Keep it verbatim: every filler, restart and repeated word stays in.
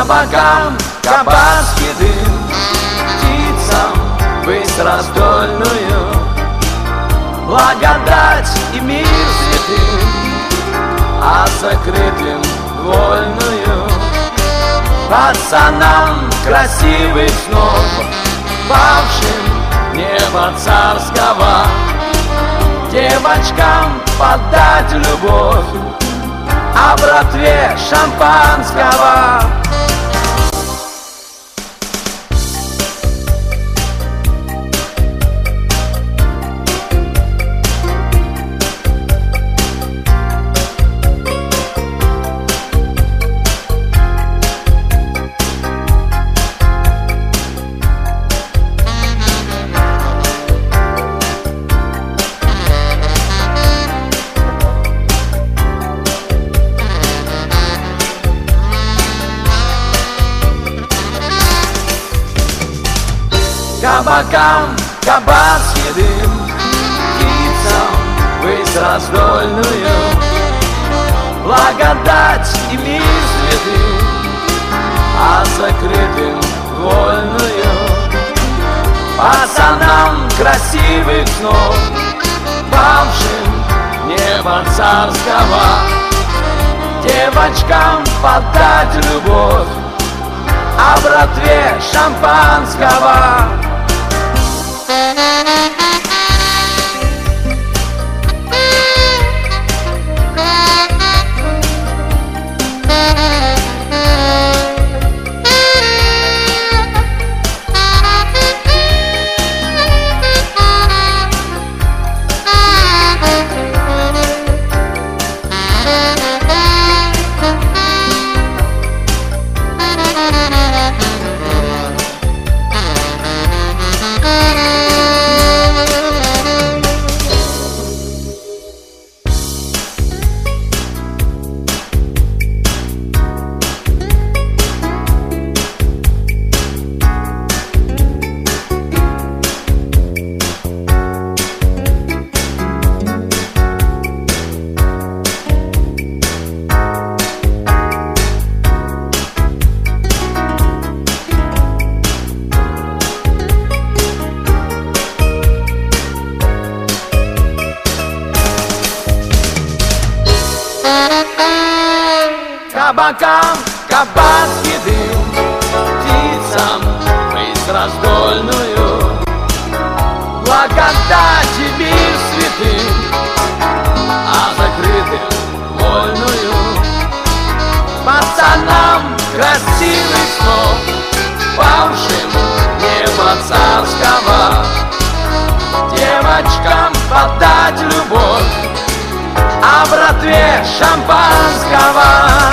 Кабакам кабацкий дым, птицам высь раздольную, благодать и мир святым, а закрытым вольную. Пацанам красивых снов, павшим неба царского, девочкам подать любовь, а братве шампанского. Кабакам кабацкий дым, птицам высь раздольную, благодать и мир святым, а закрытым вольную. Пацанам красивых снов, павшим неба царского, девочкам подать любовь, а братве шампанского. Кабакам кабацкий дым, птицам высь раздольную, благодать и мир святым, а закрытым вольную. Пацанам красивых снов, павшим неба царского, девочкам подать любовь, а братве шампанского.